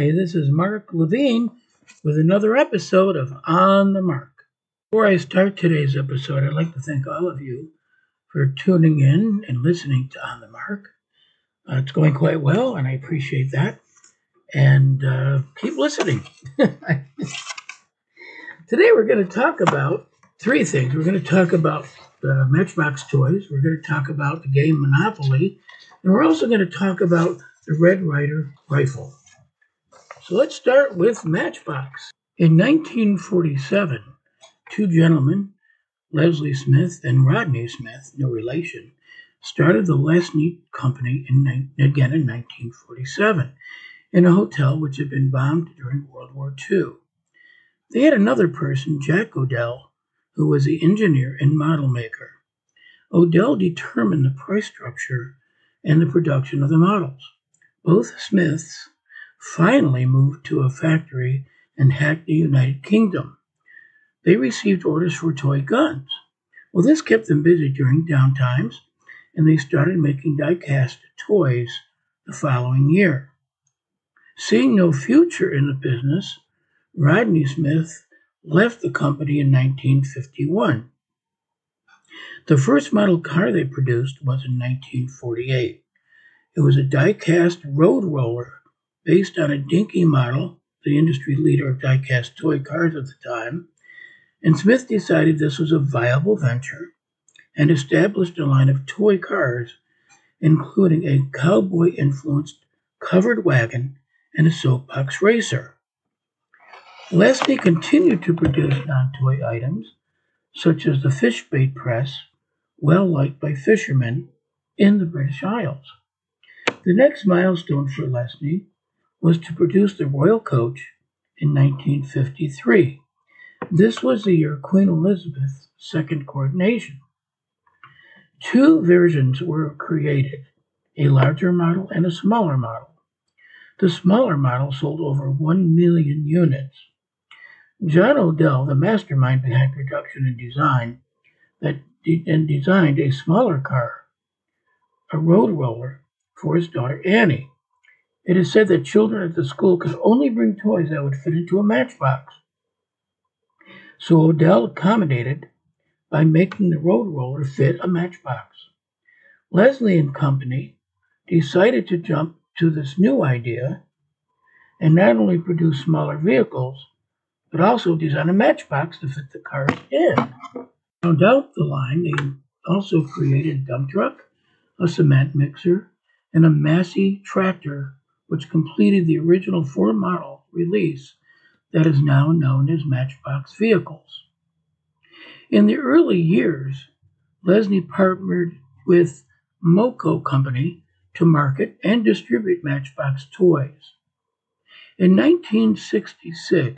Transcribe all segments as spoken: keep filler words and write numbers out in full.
Hi, this is Mark Levine with another episode of On the Mark. Before I start today's episode, I'd like to thank all of you for tuning in and listening to On the Mark. Uh, it's going quite well, and I appreciate that. And uh, keep listening. Today we're going to talk about three things. We're going to talk about uh, Matchbox toys. We're going to talk about the game Monopoly. And we're also going to talk about the Red Ryder rifle. So let's start with Matchbox. In nineteen forty-seven, two gentlemen, Leslie Smith and Rodney Smith, no relation, started the Lesney Company in, again in nineteen forty-seven in a hotel which had been bombed during World War Two. They had another person, Jack Odell, who was the engineer and model maker. Odell determined the price structure and the production of the models. Both Smiths finally moved to a factory in Hackney, United Kingdom. They received orders for toy guns. Well, this kept them busy during downtimes, and they started making die-cast toys the following year. Seeing no future in the business, Rodney Smith left the company in nineteen fifty-one. The first model car they produced was in nineteen forty-eight. It was a die-cast road roller based on a Dinky model, the industry leader of die-cast toy cars at the time, and Smith decided this was a viable venture and established a line of toy cars, including a cowboy-influenced covered wagon and a soapbox racer. Lesney continued to produce non-toy items, such as the fish bait press, well liked by fishermen in the British Isles. The next milestone for Lesney was to produce the Royal Coach in nineteen fifty-three. This was the year Queen Elizabeth's second coronation. Two versions were created, a larger model and a smaller model. The smaller model sold over one million units. John Odell, the mastermind behind production and design, that de- and designed a smaller car, a road roller, for his daughter Annie. It is said that children at the school could only bring toys that would fit into a matchbox. So Odell accommodated by making the road roller fit a matchbox. Leslie and Company decided to jump to this new idea and not only produce smaller vehicles, but also design a matchbox to fit the cars in. Round out the line, they also created a dump truck, a cement mixer, and a Massey tractor, which completed the original four-model release that is now known as Matchbox vehicles. In the early years, Lesney partnered with Moco Company to market and distribute Matchbox toys. In nineteen sixty-six,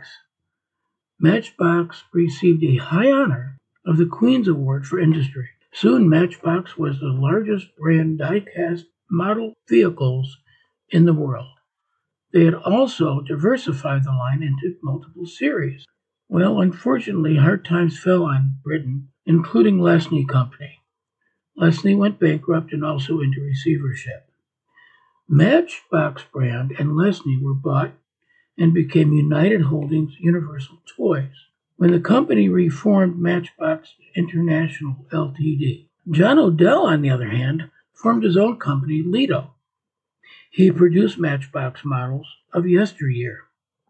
Matchbox received a high honor of the Queen's Award for Industry. Soon, Matchbox was the largest brand die-cast model vehicles in the world. They had also diversified the line into multiple series. Well, unfortunately, hard times fell on Britain, including Lesney Company. Lesney went bankrupt and also into receivership. Matchbox brand and Lesney were bought and became United Holdings Universal Toys when the company reformed Matchbox International Limited. John Odell, on the other hand, formed his own company, Lido. He produced Matchbox models of yesteryear.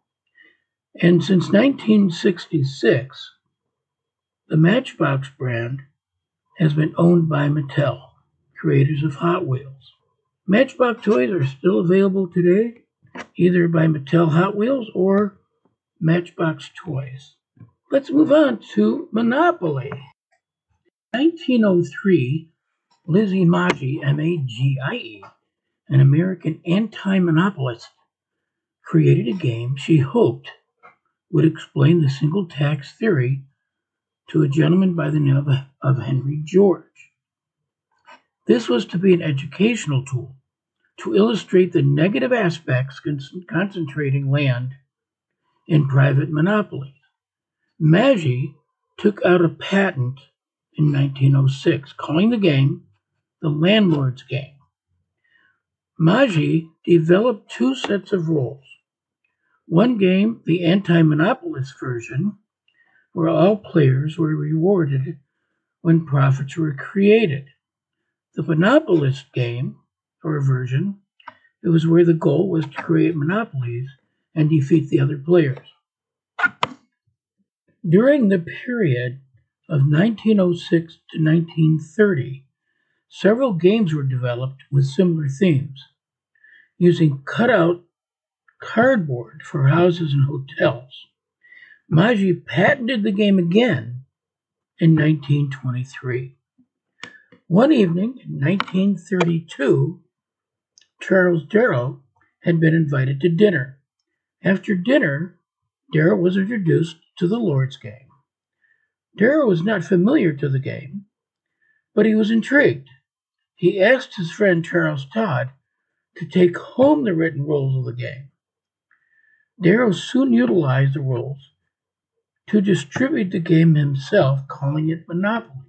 And since nineteen sixty-six, the Matchbox brand has been owned by Mattel, creators of Hot Wheels. Matchbox toys are still available today, either by Mattel Hot Wheels or Matchbox Toys. Let's move on to Monopoly. In nineteen oh three, Lizzie Magie, M A G I E, an American anti-monopolist, created a game she hoped would explain the single tax theory to a gentleman by the name of Henry George. This was to be an educational tool to illustrate the negative aspects con- concentrating land in private monopolies. Magie took out a patent in nineteen oh six, calling the game the Landlord's Game. Magie developed two sets of rules. One game, the anti-monopolist version, where all players were rewarded when profits were created. The monopolist game, or version, it was where the goal was to create monopolies and defeat the other players. During the period of nineteen oh six to nineteen thirty, several games were developed with similar themes. Using cutout cardboard for houses and hotels, Maggi patented the game again in nineteen twenty-three. One evening in nineteen thirty-two, Charles Darrow had been invited to dinner. After dinner, Darrow was introduced to the Lord's game. Darrow was not familiar to the game, but he was intrigued. He asked his friend Charles Todd to take home the written rules of the game. Darrow soon utilized the rules to distribute the game himself, calling it Monopoly.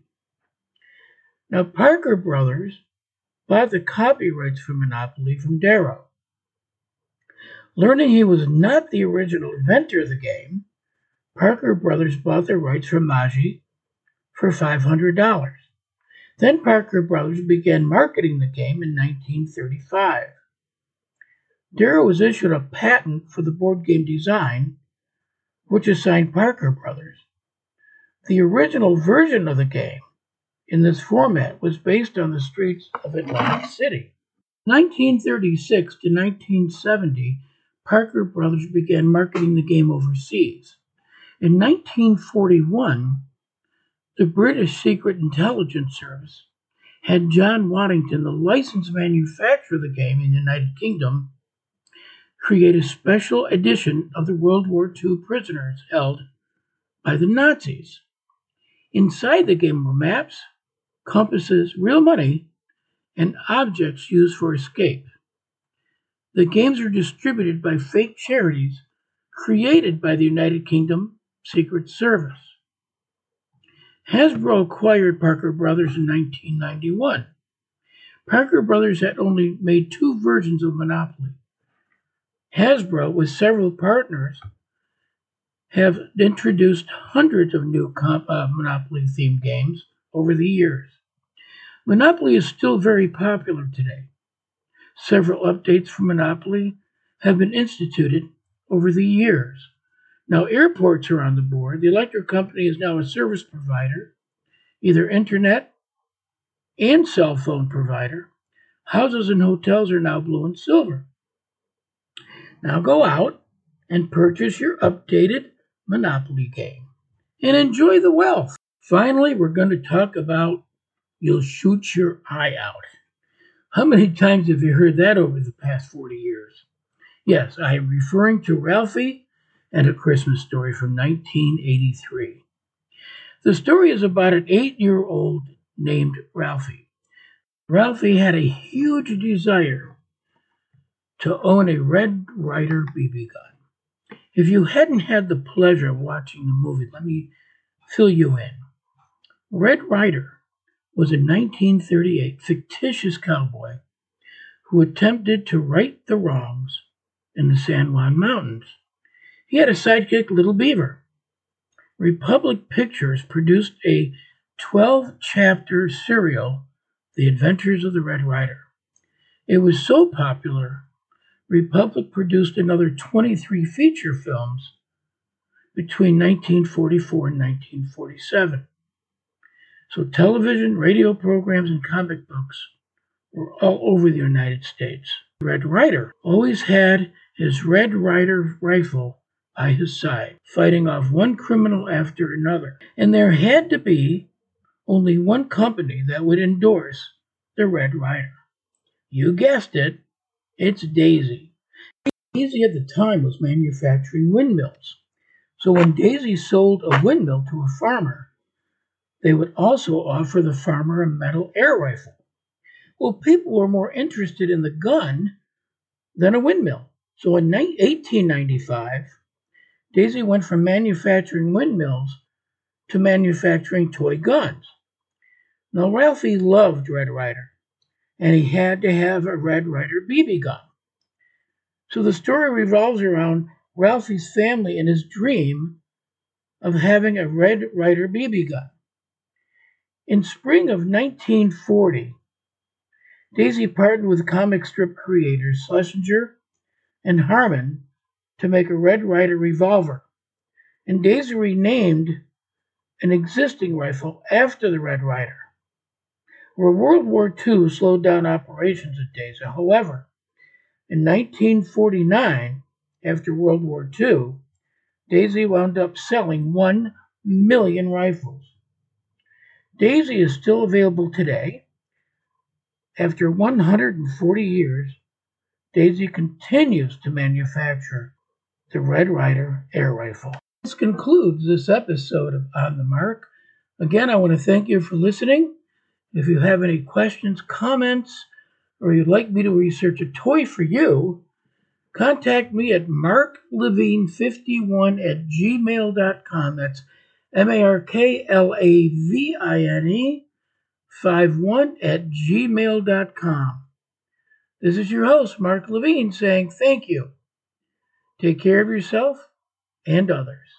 Now, Parker Brothers bought the copyrights for Monopoly from Darrow. Learning he was not the original inventor of the game, Parker Brothers bought the rights from Maggi for five hundred dollars. Then Parker Brothers began marketing the game in nineteen thirty-five. Darrow was issued a patent for the board game design, which assigned Parker Brothers. The original version of the game in this format was based on the streets of Atlantic City. nineteen thirty-six to nineteen seventy, Parker Brothers began marketing the game overseas. In nineteen forty-one, the British Secret Intelligence Service had John Waddington, the licensed manufacturer of the game in the United Kingdom, create a special edition of the World War Two prisoners held by the Nazis. Inside the game were maps, compasses, real money, and objects used for escape. The games are distributed by fake charities created by the United Kingdom Secret Service. Hasbro acquired Parker Brothers in nineteen ninety-one. Parker Brothers had only made two versions of Monopoly. Hasbro, with several partners, have introduced hundreds of new comp- uh, Monopoly-themed games over the years. Monopoly is still very popular today. Several updates for Monopoly have been instituted over the years. Now airports are on the board. The electric company is now a service provider, either internet and cell phone provider. Houses and hotels are now blue and silver. Now go out and purchase your updated Monopoly game and enjoy the wealth. Finally, we're going to talk about you'll shoot your eye out. How many times have you heard that over the past forty years? Yes, I am referring to Ralphie and A Christmas Story from nineteen eighty-three. The story is about an eight-year-old named Ralphie. Ralphie had a huge desire to own a Red Ryder B B gun. If you hadn't had the pleasure of watching the movie, let me fill you in. Red Ryder was a nineteen thirty-eight fictitious cowboy who attempted to right the wrongs in the San Juan Mountains. He had a sidekick, Little Beaver. Republic Pictures produced a twelve-chapter serial, The Adventures of the Red Ryder. It was so popular, Republic produced another twenty-three feature films between nineteen forty-four and nineteen forty-seven. So television, radio programs, and comic books were all over the United States. Red Ryder always had his Red Ryder rifle by his side, fighting off one criminal after another. And there had to be only one company that would endorse the Red Ryder. You guessed it, it's Daisy. Daisy at the time was manufacturing windmills. So when Daisy sold a windmill to a farmer, they would also offer the farmer a metal air rifle. Well, people were more interested in the gun than a windmill. So in eighteen ninety-five, Daisy went from manufacturing windmills to manufacturing toy guns. Now, Ralphie loved Red Ryder, and he had to have a Red Ryder B B gun. So the story revolves around Ralphie's family in his dream of having a Red Ryder B B gun. In spring of nineteen forty, Daisy partnered with comic strip creators Schlesinger and Harmon to make a Red Ryder revolver, and Daisy renamed an existing rifle after the Red Ryder. Well, World War Two slowed down operations at Daisy. However, in nineteen forty-nine, after World War Two, Daisy wound up selling one million rifles. Daisy is still available today. After one hundred forty years, Daisy continues to manufacture the Red Ryder air rifle. This concludes this episode of On the Mark. Again, I want to thank you for listening. If you have any questions, comments, or you'd like me to research a toy for you, contact me at mark levine fifty-one at gmail dot com. That's M A R K L A V I N E fifty-one at gmail dot com. This is your host, Mark Levine, saying thank you. Take care of yourself and others.